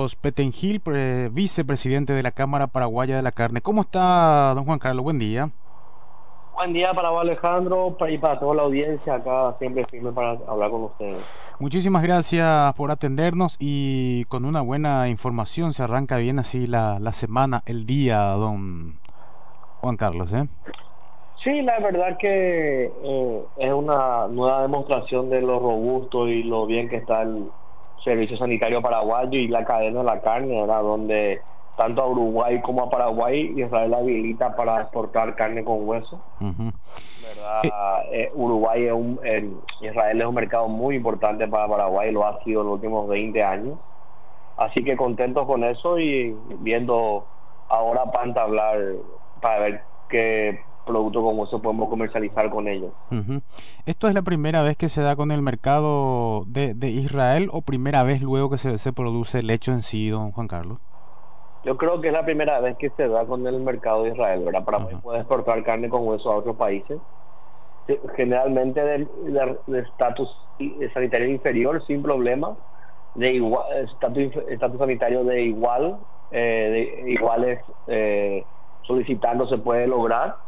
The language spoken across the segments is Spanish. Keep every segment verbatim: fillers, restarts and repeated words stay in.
Carlos Petengil, pre- vicepresidente de la Cámara Paraguaya de la Carne. ¿Cómo está, don Juan Carlos? Buen día. Buen día para vos, Alejandro, pa- y para toda la audiencia acá, siempre firme para hablar con ustedes. Muchísimas gracias por atendernos y con una buena información se arranca bien así la, la semana, el día, don Juan Carlos, ¿eh? Sí, la verdad que eh, es una nueva demostración de lo robusto y lo bien que está el servicio sanitario paraguayo y la cadena de la carne, ¿verdad? Donde tanto a Uruguay como a Paraguay Israel habilita para exportar carne con hueso, Ujú. Eh, ¿verdad? Eh, Uruguay es un, el- Israel es un mercado muy importante para Paraguay, lo ha sido en los últimos veinte años. Así que contentos con eso y viendo ahora para entablar, para ver qué producto como eso podemos comercializar con ellos. ujú. ¿Esto es la primera vez que se da con el mercado de, de Israel o primera vez luego que se, se produce el hecho en sí, don Juan Carlos? Yo creo que es la primera vez que se da con el mercado de Israel, ¿verdad? Paraguay Ajá. puede exportar carne con hueso a otros países, ge- generalmente de de- de estatus i- sanitario inferior, sin problema, de igual estatus inf- estatus sanitario de igual, eh, de iguales eh, solicitando se puede lograr.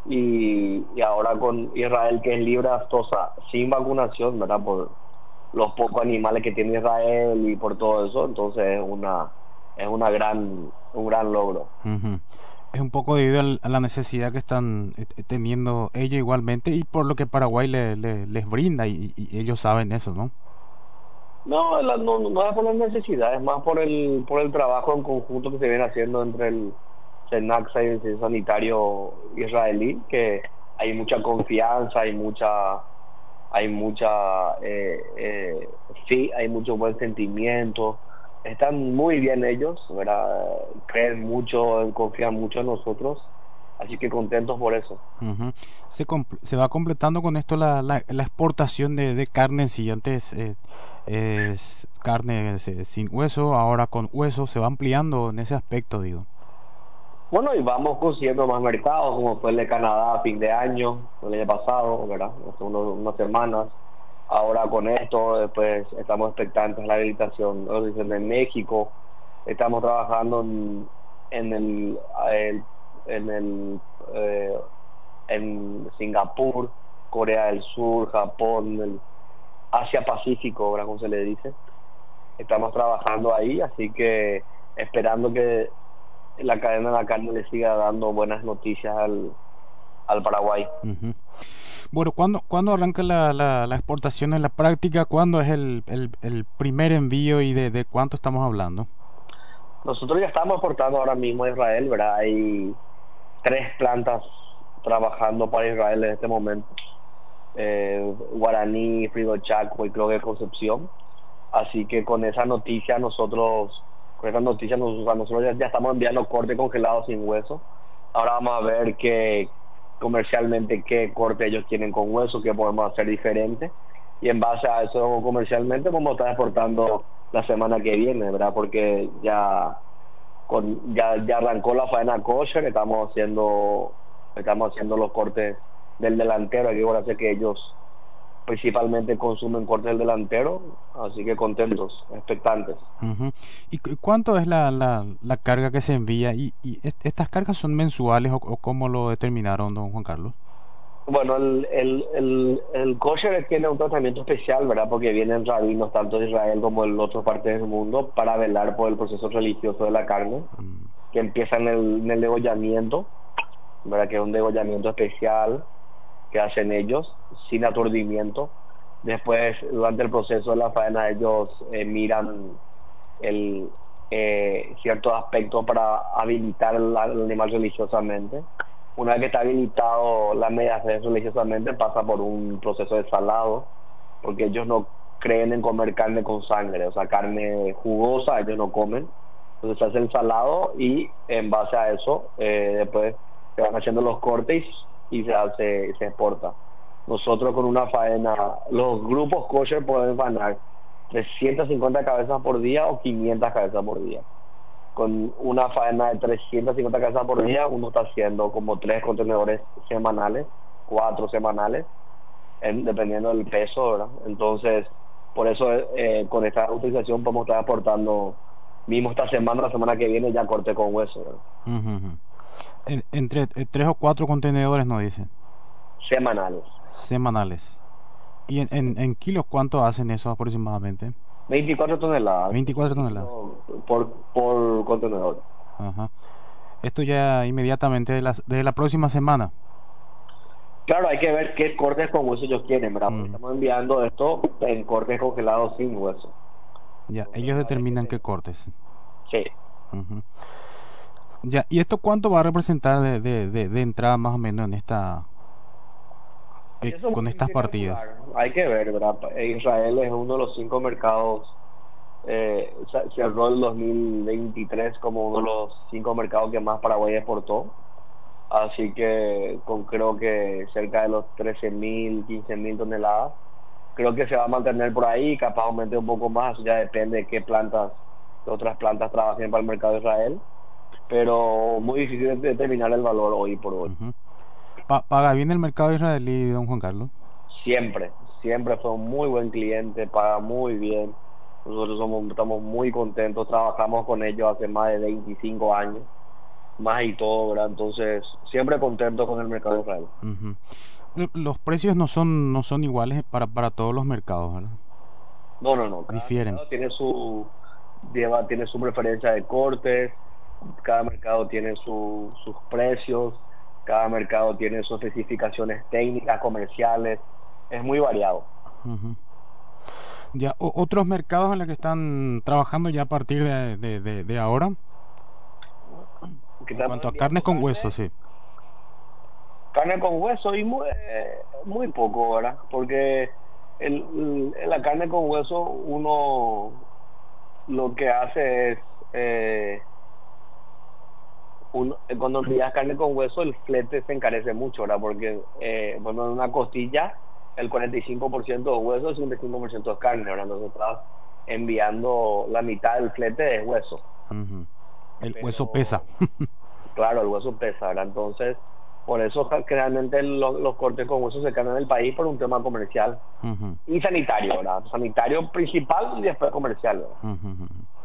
Y, y ahora con Israel, que es libre de aftosa, sin vacunación, ¿verdad? Por los pocos animales que tiene Israel y por todo eso, entonces es una es una gran un gran logro. Ujú. Es un poco debido al- a la necesidad que están eh, eh, teniendo ella igualmente y por lo que Paraguay le, le- les brinda y, y ellos saben eso, ¿no? No, la- no, no es por la necesidad, es más por el por el trabajo en conjunto que se viene haciendo entre el SENACSA y el Servicio Sanitario israelí, que hay mucha confianza, hay mucha hay mucha, eh, eh, sí, hay mucho buen sentimiento, están muy bien ellos, ¿verdad? Creen mucho, confían mucho en nosotros, así que contentos por eso. Ujú. Se, compl- se va completando con esto la, la, la exportación de, de carne en sí. Antes eh, es carne eh, sin hueso, ahora con hueso. Se va ampliando en ese aspecto, digo. Bueno, y vamos consiguiendo más mercados, como fue el de Canadá a fin de año, el año pasado, ¿verdad? Hace unos- unas semanas. Ahora con esto, después estamos expectantes a la habilitación, ¿no? Dicen de México, estamos trabajando en, en el, el- en el eh, en Singapur, Corea del Sur, Japón, el Asia Pacífico, ¿verdad? Como se le dice. Estamos trabajando ahí, así que esperando que la cadena de la carne le siga dando buenas noticias al, al Paraguay. Ujú. Bueno, ¿cuándo, ¿cuándo arranca la, la, la exportación en la práctica? ¿Cuándo es el, el, el primer envío y de, de cuánto estamos hablando? Nosotros ya estamos exportando ahora mismo a Israel, ¿verdad? Hay tres plantas trabajando para Israel en este momento. Eh, Guaraní, Frigo Chaco y creo que Concepción. Así que con esa noticia nosotros, con esa noticia nosotros, nosotros ya, ya estamos enviando corte congelado sin hueso. Ahora vamos a ver qué comercialmente qué corte ellos quieren con hueso, qué podemos hacer diferente. Y en base a eso comercialmente vamos a estar exportando la semana que viene, ¿verdad? Porque ya con ya ya arrancó la faena kosher, estamos haciendo estamos haciendo los cortes del delantero, aquí ahora sé que ellos principalmente consumen cortes del delantero, así que contentos, expectantes. Ujú. ¿Y cu- cuánto es la, la, la carga que se envía? ¿Y, y est- estas cargas son mensuales o, o cómo lo determinaron, don Juan Carlos? Bueno, el, el, el, el kosher tiene un tratamiento especial, ¿verdad? Porque vienen rabinos tanto de Israel como de otras partes del mundo para velar por el proceso religioso de la carne, Mm. que empieza en el, en el degollamiento, ¿verdad? Que es un degollamiento especial que hacen ellos, sin aturdimiento. Después, durante el proceso de la faena, ellos eh, miran el, eh, ciertos aspectos para habilitar el, el animal religiosamente. Una vez que está habilitado la mediación religiosamente, pasa por un proceso de salado, porque ellos no creen en comer carne con sangre, o sea, carne jugosa ellos no comen. Entonces se hace el salado y en base a eso, eh, después se van haciendo los cortes y se hace, se exporta. Nosotros con una faena, los grupos kosher pueden faenar trescientas cincuenta cabezas por día o quinientas cabezas por día. Con una faena de trescientas cincuenta cabezas por día, uno está haciendo como tres contenedores semanales, cuatro semanales, en, dependiendo del peso, ¿verdad? Entonces, por eso eh, con esta utilización podemos estar aportando Mismo esta semana, la semana que viene ya corté con hueso, ¿verdad? Ujú, ujú. En- entre eh, tres o cuatro contenedores, nos dicen, Semanales. semanales. ¿Y en, en, en kilos cuánto hacen eso aproximadamente? veinticuatro toneladas, Veinticuatro veinte toneladas. kilos por, por contenedor. Ajá. Esto ya inmediatamente de la, de la próxima semana. Claro, hay que ver qué cortes con hueso ellos quieren, ¿verdad? Porque Mm, estamos enviando esto en cortes congelados sin hueso. ya, Entonces ellos va a haber que determinan qué tener. cortes. Sí. Ujú. Ya, ¿y esto cuánto va a representar de, de, de, de entrada más o menos en esta, Y eh, eso es muy con estas difícil de partidas? calcular. Hay que ver, ¿verdad? Israel es uno de los cinco mercados, eh, ce- cerró el dos mil veintitrés como uno de los cinco mercados que más Paraguay exportó. Así que con creo que cerca de los trece mil, quince mil toneladas. Creo que se va a mantener por ahí, capaz aumente un poco más, ya depende de qué plantas, qué otras plantas trabajen para el mercado de Israel. Pero muy difícil de determinar el valor hoy por hoy. Ujú. Pa- ¿Paga bien el mercado israelí, don Juan Carlos? Siempre, siempre fue un muy buen cliente, paga muy bien. Nosotros somos, estamos muy contentos, trabajamos con ellos hace más de veinticinco años, más y todo, ¿verdad? Entonces, siempre contentos con el mercado de Israel. Ujú. Lo- Los precios no son, no son iguales para, para todos los mercados, ¿verdad? No, no, no, cada Difieren. mercado tiene su, lleva, tiene su preferencia de cortes, cada mercado tiene su, sus precios, cada mercado tiene sus especificaciones técnicas, comerciales, es muy variado. Ujú. Ya, o- otros mercados en los que están trabajando ya a partir de, de, de, de ahora, Que en estamos cuanto a carnes enviando con hueso, carne, sí. carne con hueso y muy, eh, muy poco, ¿verdad? Porque el, el- la carne con hueso uno lo que hace es, eh, uno, cuando envías carne con hueso el flete se encarece mucho, ¿verdad? Porque eh, bueno, en una costilla el cuarenta y cinco por ciento de hueso, el cincuenta y cinco por ciento es carne, ¿verdad? Entonces estás enviando la mitad del flete de hueso. Ujú. El hueso pesa. Pero claro, el hueso pesa, ¿verdad? Entonces, por eso ja- generalmente lo- los cortes con hueso se quedan en el país por un tema comercial Ujú, y sanitario, ¿verdad? Sanitario principal y después comercial, ¿verdad? ujú, ujú.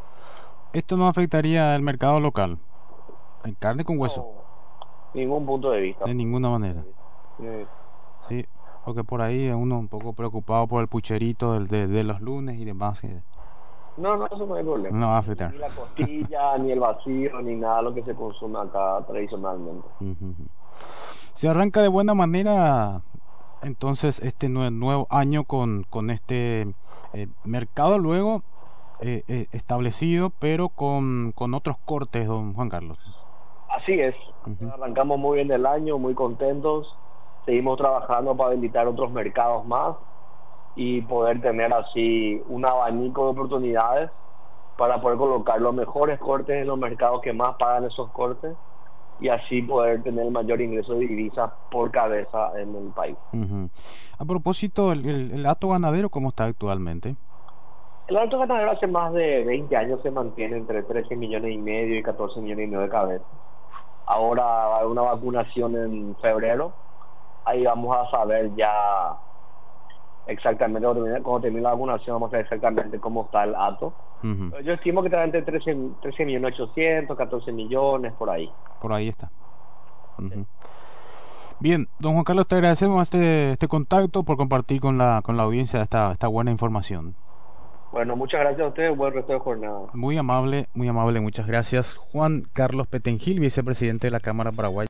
Esto no afectaría al mercado local, en carne con hueso, No, ningún punto de vista. de ninguna manera. Eh, Sí, porque por ahí uno un poco preocupado por el pucherito del- de, de los lunes y demás, que No, no, eso no hay problema. no va a Ni, afectar. ni la costilla, ni el vacío, ni nada de lo que se consume acá tradicionalmente. Ujú, ujú. Se arranca de buena manera entonces este nue- nuevo año con, con este eh, mercado luego eh, eh, establecido, pero con, con otros cortes, don Juan Carlos. Así es. Ujú, Arrancamos muy bien el año, muy contentos. Seguimos trabajando para habilitar otros mercados más y poder tener así un abanico de oportunidades para poder colocar los mejores cortes en los mercados que más pagan esos cortes y así poder tener el mayor ingreso de divisas por cabeza en el país. ujú. A propósito, el, el, el hato ganadero, ¿cómo está actualmente? El alto ganadero hace más de veinte años se mantiene entre trece millones y medio y catorce millones y medio de cabezas. Ahora va a haber una vacunación en febrero, ahí vamos a saber ya exactamente cuando termine, cuando termine la vacunación vamos a saber exactamente cómo está el hato. Ujú, Yo estimo que estará entre trece, trece millones ochocientos, catorce millones por ahí. por ahí está. Sí. Ujú. Bien, don Juan Carlos, te agradecemos este, este contacto por compartir con la, con la audiencia esta, esta buena información. Bueno, muchas gracias a ustedes, buen resto de jornada. Muy amable, muy amable, muchas gracias. Juan Carlos Petengil, vicepresidente de la Cámara Paraguaya.